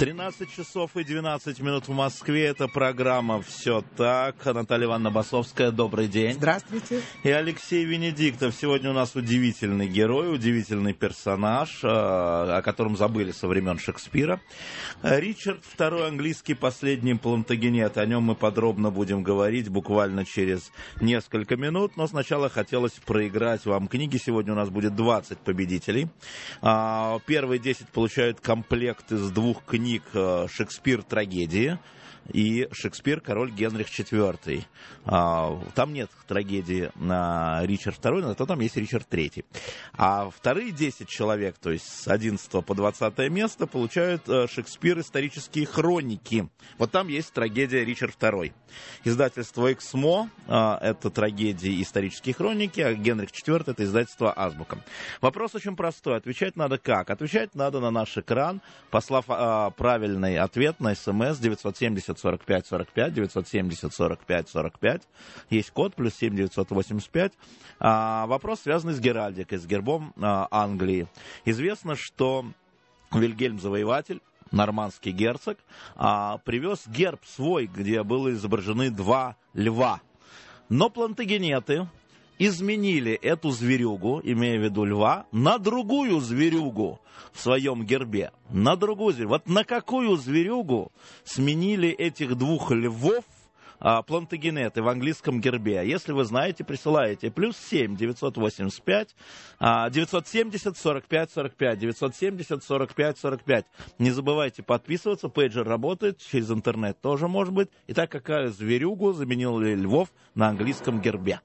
13 часов и 12 минут в Москве. Это программа «Все так». Наталья Ивановна Басовская, добрый день. Здравствуйте. И Алексей Венедиктов. Сегодня у нас удивительный герой, удивительный персонаж, о котором забыли со времен Шекспира. Ричард II, английский последний Плантагенет. О нем мы подробно будем говорить буквально через несколько минут. Но сначала хотелось проиграть вам книги. Сегодня у нас будет 20 победителей. Первые 10 получают комплект из двух книг «Шекспир. Трагедии» и «Шекспир. Король Генрих IV». Там нет трагедии на Ричард II, но зато там есть Ричард III. А вторые 10 человек, то есть с 11 по 20 место, получают «Шекспир. Исторические хроники». Вот там есть трагедия Ричард II. Издательство «Эксмо» — это трагедии и исторические хроники, а Генрих IV — это издательство «Азбука». Вопрос очень простой. Отвечать надо как? Отвечать надо на наш экран, послав правильный ответ на СМС 970 45 45, 970 45 45. Есть код +7 985. Вопрос, связанный с геральдикой, с гербом Англии. Известно, что Вильгельм Завоеватель, нормандский герцог, привез герб свой, где были изображены два льва. Но плантагенеты изменили эту зверюгу, имея в виду льва, на другую зверюгу в своем гербе. На другую зверюгу. Вот на какую зверюгу сменили этих двух львов плантагенеты в английском гербе? Если вы знаете, присылаете +7 985 970 45 45, 970 45 45. Не забывайте подписываться, пейджер работает, через интернет тоже может быть. Итак, какая зверюгу заменила львов на английском гербе?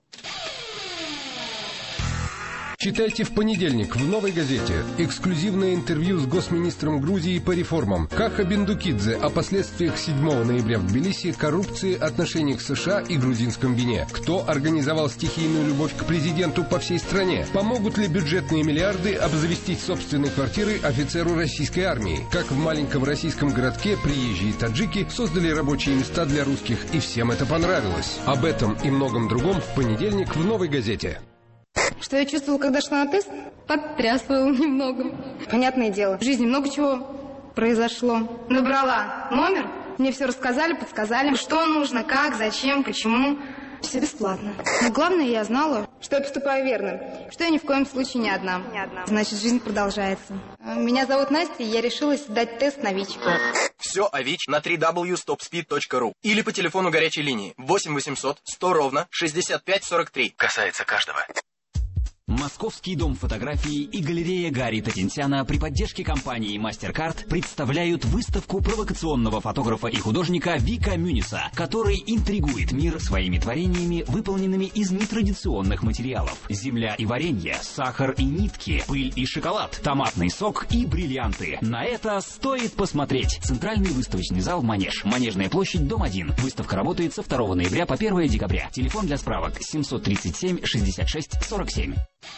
Читайте в понедельник в «Новой газете» эксклюзивное интервью с госминистром Грузии по реформам Каха Бендукидзе о последствиях 7 ноября в Тбилиси коррупции, отношениях США и грузинском вине. Кто организовал стихийную любовь к президенту по всей стране? Помогут ли бюджетные миллиарды обзавестись собственной квартирой офицеру российской армии? Как в маленьком российском городке приезжие таджики создали рабочие места для русских, и всем это понравилось. Об этом и многом другом в понедельник в «Новой газете». Что я чувствовала, когда шла на тест? Потрясывала немного. Понятное дело, в жизни много чего произошло. Набрала номер, мне все рассказали, подсказали, что нужно, как, зачем, почему. Все бесплатно. Но главное, я знала, что я поступаю верно, что я ни в коем случае не одна. Значит, жизнь продолжается. Меня зовут Настя, и я решилась сдать тест на ВИЧ. Все о ВИЧ на www.stopspeed.ru или по телефону горячей линии 8 800 100 ровно 65 43. Касается каждого. Московский дом фотографии и галерея Гарри Татинсяна при поддержке компании MasterCard представляют выставку провокационного фотографа и художника Вика Мюниса, который интригует мир своими творениями, выполненными из нетрадиционных материалов. Земля и варенье, сахар и нитки, пыль и шоколад, томатный сок и бриллианты. На это стоит посмотреть. Центральный выставочный зал «Манеж». Манежная площадь, дом 1. Выставка работает со 2 ноября по 1 декабря. Телефон для справок 737 66 47.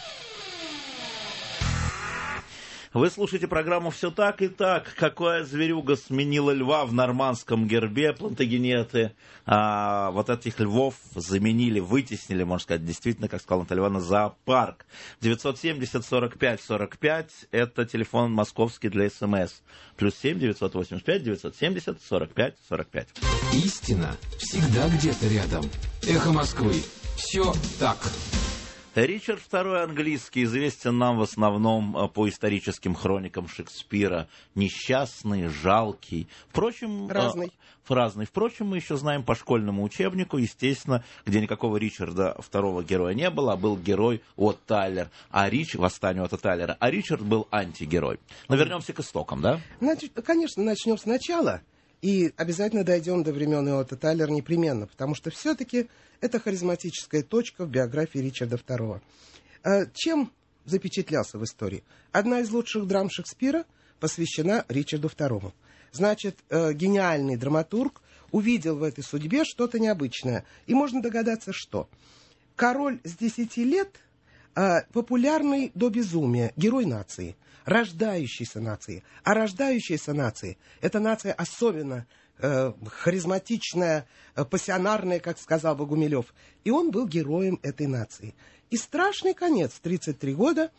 Вы слушаете программу «Все так и так». Какая зверюга сменила льва в нормандском гербе? Плантагенеты вот этих львов заменили, вытеснили, можно сказать, действительно, как сказала Наталья Ивановна, зоопарк. 970 45 45 – это телефон московский для СМС. +7 985 970 45 45. Истина всегда где-то рядом. Эхо Москвы. Все так. Ричард II английский известен нам в основном по историческим хроникам Шекспира. Несчастный, жалкий. Впрочем, разный. Впрочем, мы еще знаем по школьному учебнику, естественно, где никакого Ричарда II героя не было, а был герой От Тайлер. Восстание Отто Тайлера. А Ричард был антигерой. Но вернемся к истокам, да? Конечно, начнем сначала. И обязательно дойдем до времен Отто Тайлера непременно, потому что все-таки это харизматическая точка в биографии Ричарда II. Чем запечатлялся в истории? Одна из лучших драм Шекспира посвящена Ричарду II. Значит, гениальный драматург увидел в этой судьбе что-то необычное. И можно догадаться, что король с 10 лет популярный до безумия, герой нации, рождающейся нации. А рождающаяся нация – это нация особенно харизматичная, пассионарная, как сказал бы Гумилев. И он был героем этой нации. И страшный конец, 33 года,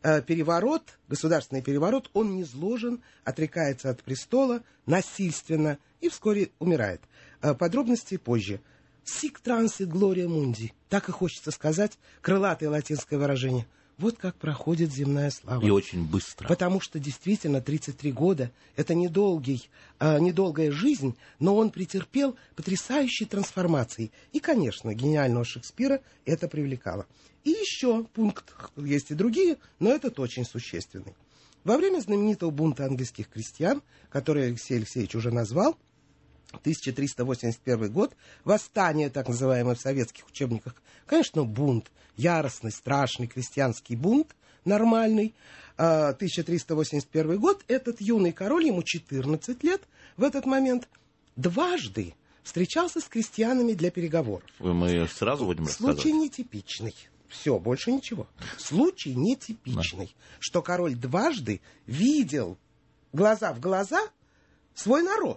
государственный переворот, он низложен, отрекается от престола насильственно и вскоре умирает. Подробности позже. «Sic transit gloria mundi». Так и хочется сказать, крылатое латинское выражение. Вот как проходит земная слава. И очень быстро. Потому что действительно 33 года – это недолгая жизнь, но он претерпел потрясающие трансформации. И, конечно, гениального Шекспира это привлекало. И еще пункт, есть и другие, но этот очень существенный. Во время знаменитого бунта английских крестьян, который Алексей Алексеевич уже назвал, 1381 год, восстание, так называемое в советских учебниках, конечно, бунт, яростный, страшный крестьянский бунт, нормальный. 1381 год, этот юный король, ему 14 лет в этот момент, дважды встречался с крестьянами для переговоров. Мы сразу будем рассказывать? Случай нетипичный. Все, больше ничего. Случай нетипичный, да. Что король дважды видел глаза в глаза свой народ.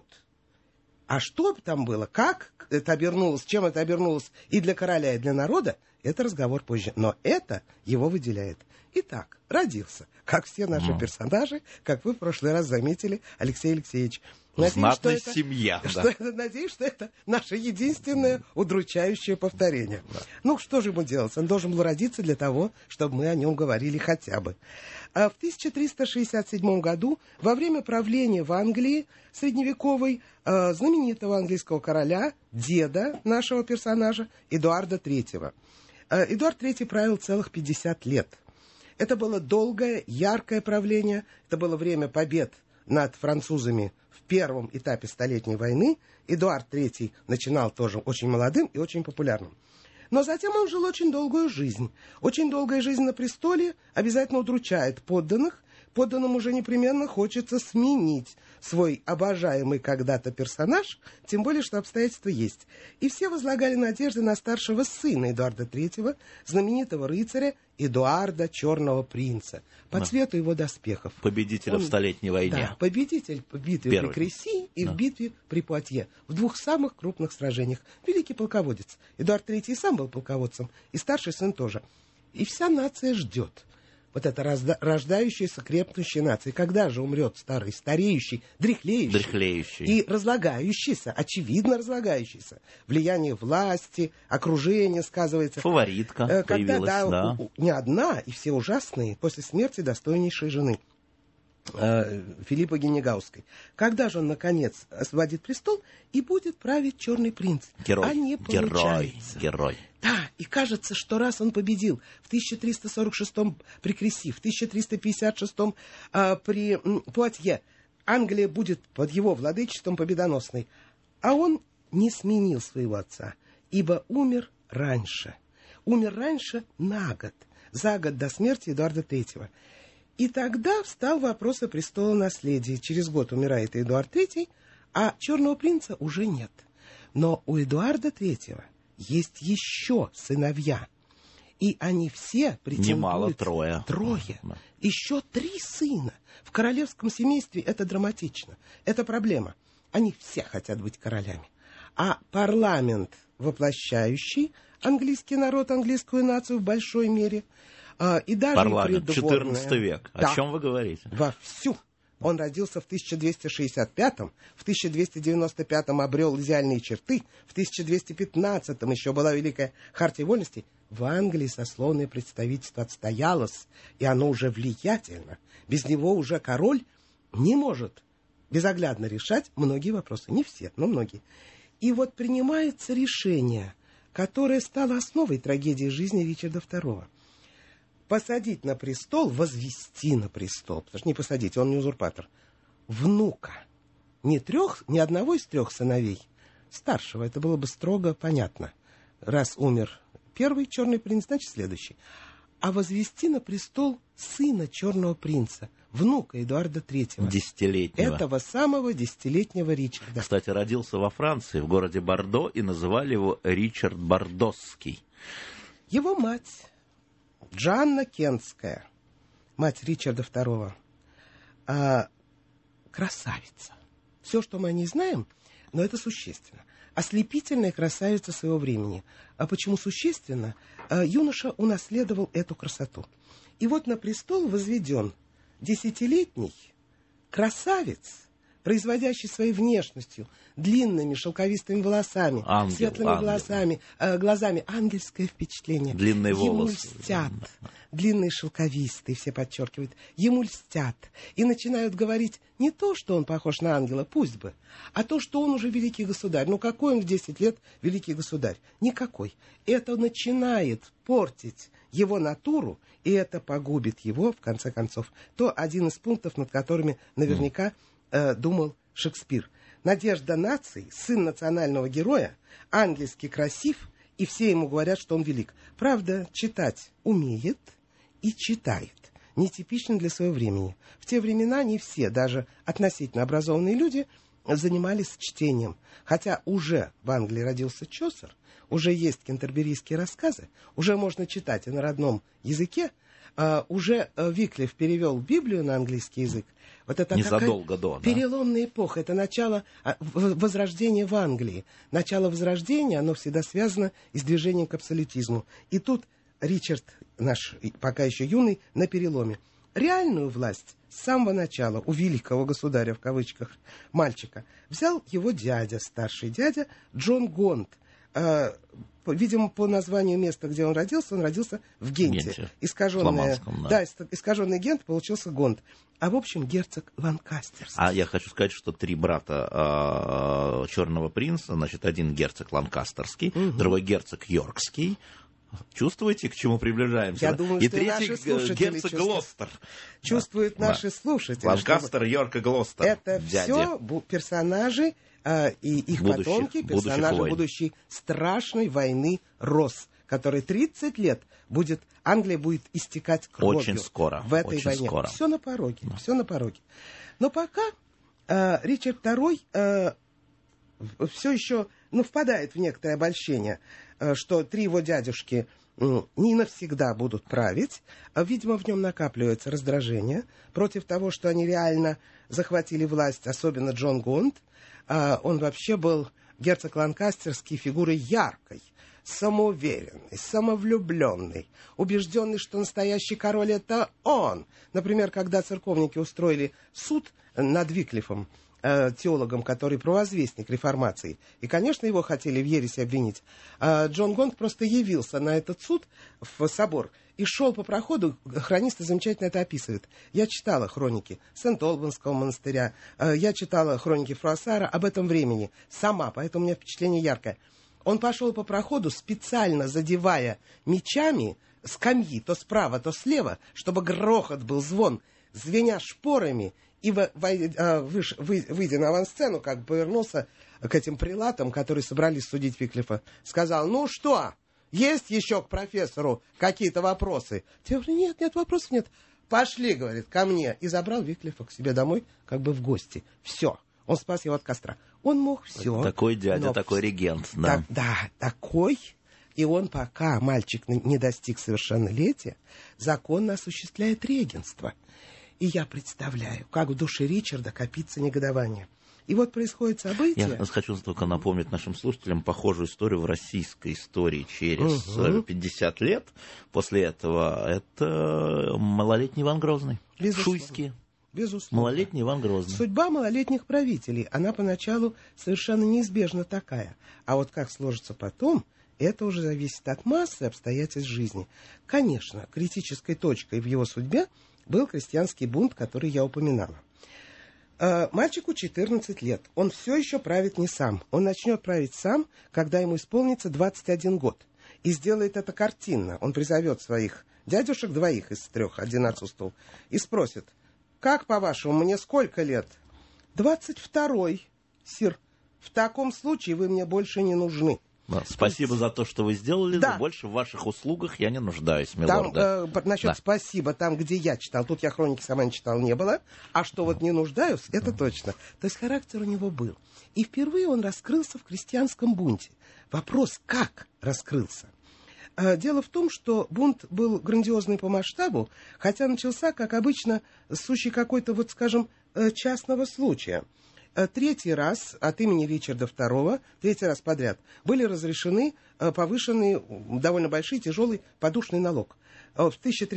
А что там было, как это обернулось, чем это обернулось и для короля, и для народа, это разговор позже. Но это его выделяет. Итак, родился, как все наши персонажи, как вы в прошлый раз заметили, Алексей Алексеевич. Знатная семья. Надеюсь, что это наше единственное удручающее повторение. Да. Ну, что же ему делать? Он должен был родиться для того, чтобы мы о нем говорили хотя бы. В 1367 году, во время правления в Англии средневековой, знаменитого английского короля, деда нашего персонажа, Эдуарда III. Эдуард III правил целых 50 лет. Это было долгое, яркое правление, это было время побед над французами в первом этапе Столетней войны. Эдуард III начинал тоже очень молодым и очень популярным. Но затем он жил очень долгую жизнь. Очень долгая жизнь на престоле обязательно удручает подданных. Подданным уже непременно хочется сменить свой обожаемый когда-то персонаж, тем более, что обстоятельства есть. И все возлагали надежды на старшего сына Эдуарда III, знаменитого рыцаря Эдуарда Черного Принца, по цвету его доспехов. Победителя в Столетней войне. Да, победитель в битве при Креси и в битве при Пуатье. В двух самых крупных сражениях. Великий полководец. Эдуард III сам был полководцем, и старший сын тоже. И вся нация ждет. Вот это рождающаяся, крепнущая нация. Когда же умрет старый, стареющий, дряхлеющий и разлагающийся, очевидно разлагающийся? Влияние власти, окружение сказывается. Фаворитка когда, появилась, да. Не одна, и все ужасные, после смерти достойнейшей жены Филиппа Генегауской. Когда же он, наконец, освободит престол и будет править Черный принц? Герой, а не получается. Герой. Да, и кажется, что раз он победил в 1346-м при Креси, в 1356-м при Пуатье, Англия будет под его владычеством победоносной. А он не сменил своего отца, ибо умер раньше. Умер раньше на год, за год до смерти Эдуарда III. И тогда встал вопрос о престолонаследии. Через год умирает Эдуард III, а Черного принца уже нет. Но у Эдуарда III есть еще сыновья. И они все претендуют... Немало, трое. Трое. Да. Еще 3 сына. В королевском семействе это драматично. Это проблема. Они все хотят быть королями. А парламент, воплощающий английский народ, английскую нацию в большой мере... И даже парламент, 14 век. Да, о чем вы говорите? Вовсю. Он родился в 1265-м, в 1295-м обрел идеальные черты, в 1215-м еще была Великая Хартия Вольностей. В Англии сословное представительство отстоялось, и оно уже влиятельно. Без него уже король не может безоглядно решать многие вопросы. Не все, но многие. И вот принимается решение, которое стало основой трагедии жизни Ричарда II. Посадить на престол, возвести на престол, потому что не посадить, он не узурпатор, внука. Не одного из 3 сыновей, старшего, это было бы строго понятно. Раз умер первый Черный принц, значит следующий. А возвести на престол сына Черного принца, внука Эдуарда III. 10-летнего. Этого самого 10-летнего Ричарда. Кстати, родился во Франции, в городе Бордо, и называли его Ричард Бордосский. Его мать... Джанна Кентская, мать Ричарда II, красавица. Все, что мы о ней знаем, но это существенно. Ослепительная красавица своего времени. А почему существенно? Юноша унаследовал эту красоту. И вот на престол возведен 10-летний красавец, производящий своей внешностью, длинными шелковистыми волосами, светлыми глазами, ангельское впечатление. Длинные волосы. Ему льстят, длинные шелковистые, все подчеркивают, ему льстят. И начинают говорить не то, что он похож на ангела, пусть бы, а то, что он уже великий государь. Ну какой он в 10 лет великий государь? Никакой. Это начинает портить его натуру, и это погубит его, в конце концов. То один из пунктов, над которыми наверняка думал Шекспир. Надежда нации, сын национального героя, ангельски красив, и все ему говорят, что он велик. Правда, читать умеет и читает. Нетипично для своего времени. В те времена не все, даже относительно образованные люди, занимались чтением. Хотя уже в Англии родился Чосер, уже есть кентерберийские рассказы, уже можно читать и на родном языке, уже Виклиф перевел Библию на английский язык. Вот это незадолго до, переломная эпоха, это начало возрождения в Англии. Начало возрождения, оно всегда связано и с движением к абсолютизму. И тут Ричард, наш пока еще юный, на переломе. Реальную власть с самого начала у великого государя, в кавычках, мальчика, взял его дядя, старший дядя Джон Гонт. Видимо, по названию места, где он родился в Генте. Искаженный Гент получился Гонт. А в общем, герцог Ланкастерский. А я хочу сказать, что 3 брата Черного принца, значит, один герцог Ланкастерский, другой герцог Йоркский. Чувствуете, к чему приближаемся? Я думаю, и что третий герцог Глостер. Чувствуют наши слушатели. Ланкастер, Йорк и Глостер. Это все персонажи и их потомки, персонажи будущей страшной войны Росс, которой 30 лет Англия будет истекать кровью. Очень скоро. В этой войне. Скоро. Все на пороге. Да. Все на пороге. Но пока Ричард II все еще впадает в некоторое обольщение, что 3 его дядюшки не навсегда будут править. Видимо, в нем накапливается раздражение против того, что они реально захватили власть, особенно Джон Гонт. Он вообще был герцог Ланкастерский фигурой яркой, самоуверенный, самовлюбленный, убежденный, что настоящий король — это он. Например, когда церковники устроили суд над Виклифом, теологом, который провозвестник реформации, и, конечно, его хотели в ереси обвинить, Джон Гонт просто явился на этот суд в собор и шел по проходу. Хронисты замечательно это описывают. Я читала хроники Сент-Олбанского монастыря, я читала хроники Фруассара об этом времени сама, поэтому у меня впечатление яркое. Он пошел по проходу, специально задевая мечами скамьи то справа, то слева, чтобы грохот был, звон, звеня шпорами, и, выйдя на авансцену, как бы повернулся к этим прелатам, которые собрались судить Виклифа, сказал: ну что, есть еще к профессору какие-то вопросы? Те говорят: нет, вопросов нет. Пошли, говорит, ко мне. И забрал Виклифа к себе домой, как бы в гости. Все. Он спас его от костра. Он мог все. Такой дядя, такой регент. Да. Такой. И он, пока мальчик не достиг совершеннолетия, законно осуществляет регенство. И я представляю, как в душе Ричарда копится негодование. И вот происходит событие... Я хочу только напомнить нашим слушателям похожую историю в российской истории через 50 лет. После этого это малолетний Иван Грозный. Шуйский. Безусловно. Малолетний Иван Грозный. Судьба малолетних правителей, она поначалу совершенно неизбежно такая. А вот как сложится потом, это уже зависит от массы обстоятельств жизни. Конечно, критической точкой в его судьбе был крестьянский бунт, который я упоминала. Мальчику 14 лет. Он все еще правит не сам. Он начнет править сам, когда ему исполнится 21 год. И сделает это картинно. Он призовет своих дядюшек, 2 из 3, 1 отсутствовал, и спросит: как, по-вашему, мне сколько лет? 22-й, сир. В таком случае вы мне больше не нужны. Да, спасибо за то, что вы сделали. Да. Больше в ваших услугах я не нуждаюсь, милорд. Насчет спасибо, там, где я читал, тут я хроники сама не читал, не было. А что вот не нуждаюсь, это точно. То есть характер у него был. И впервые он раскрылся в крестьянском бунте. Вопрос, как раскрылся? Дело в том, что бунт был грандиозный по масштабу, хотя начался, как обычно, с сущей какой-то, вот скажем, частного случая. 3-й раз от имени Ричарда II, 3-й раз подряд, были разрешены повышенные, довольно большие, тяжелый подушный налог. В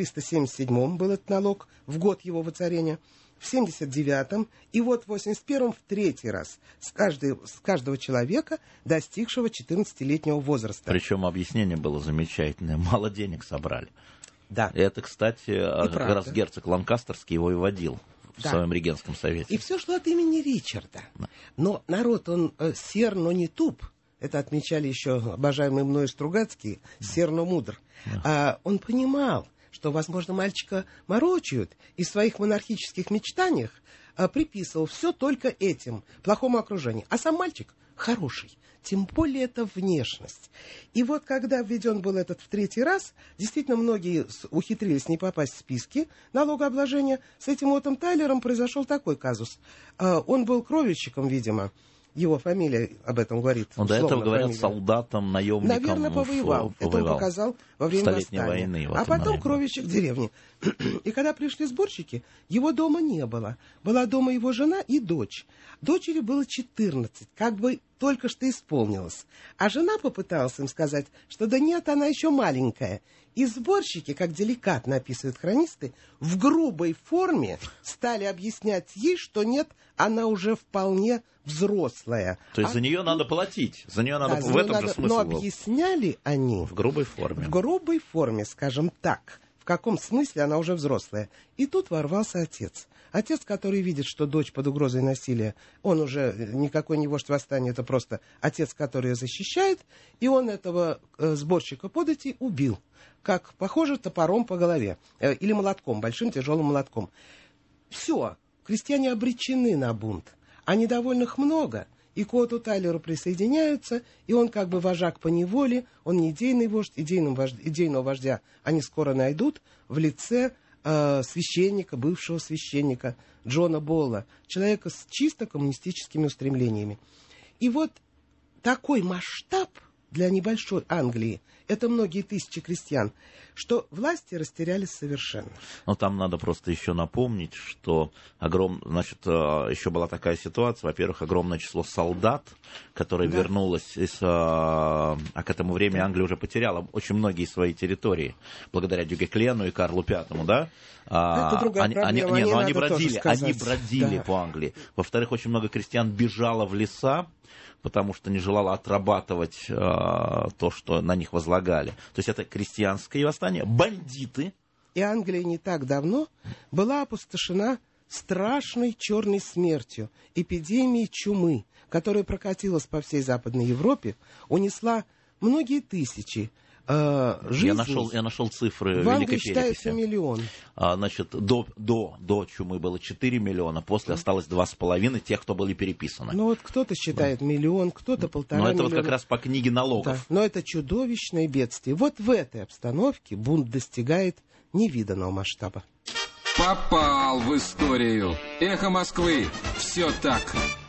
1377 был этот налог, в год его воцарения, в 79-м, и вот в 81-м в третий раз с каждого человека, достигшего 14-летнего возраста. Причем объяснение было замечательное. Мало денег собрали. Да. Это, кстати, как раз герцог Ланкастерский его и водил в своем регентском совете. И все шло от имени Ричарда. Да. Но народ, он сер, но не туп. Это отмечали еще обожаемые мною Стругацкие, сер, но мудр. Да. Он понимал, что, возможно, мальчика морочают, и в своих монархических мечтаниях приписывал все только этим, плохому окружению. А сам мальчик хороший, тем более это внешность. И вот когда введен был этот в третий раз, действительно многие ухитрились не попасть в списки налогообложения. С этим Оттом Тайлером произошел такой казус. Он был кровельщиком, видимо. Его фамилия об этом говорит. Он до этого, говорят, солдатом, наемником. Наверное, повоевал. Это он показал во время восстания. Войны, а потом кровельщик в деревне. И когда пришли сборщики, его дома не было. Была дома его жена и дочь. Дочери было 14, как бы только что исполнилось. А жена попыталась им сказать, что да нет, она еще маленькая. И сборщики, как деликатно описывают хронисты, в грубой форме стали объяснять ей, что нет, она уже вполне взрослая. То есть за нее надо платить. За нее надо в этом же смысл. Но объясняли они в грубой форме. В грубой форме, скажем так. В каком смысле она уже взрослая. И тут ворвался отец. Отец, который видит, что дочь под угрозой насилия, он уже никакой не вождь восстания, это просто отец, который ее защищает, и он этого сборщика податей убил. Как, похоже, топором по голове. Или молотком, большим тяжелым молотком. Все, крестьяне обречены на бунт. А недовольных много. И к Отту Тайлеру присоединяются, и он как бы вожак по неволе, он не идейный вождь, идейного вождя они скоро найдут в лице священника, бывшего священника Джона Болла, человека с чисто коммунистическими устремлениями. И вот такой масштаб для небольшой Англии, это многие тысячи крестьян, что власти растерялись совершенно. Но там надо просто еще напомнить, что еще была такая ситуация, во-первых, огромное число солдат, которые вернулось а к этому времени Англия уже потеряла очень многие свои территории, благодаря Дюгеклену и Карлу Пятому, да? Это другая проблема. Они бродили по Англии. Во-вторых, очень много крестьян бежало в леса, потому что не желала отрабатывать то, что на них возлагали. То есть это крестьянское восстание, бандиты. И Англия не так давно была опустошена страшной черной смертью, эпидемией чумы, которая прокатилась по всей Западной Европе, унесла многие тысячи жизней. Я нашел цифры в Англии считается миллион. До чумы было 4 миллиона, после осталось 2,5 тех, кто были переписаны. Ну вот кто-то считает миллион, кто-то 1,5 миллиона. Но это вот как раз по книге налогов. Да. Но это чудовищное бедствие. Вот в этой обстановке бунт достигает невиданного масштаба. Попал в историю. Эхо Москвы. Все так.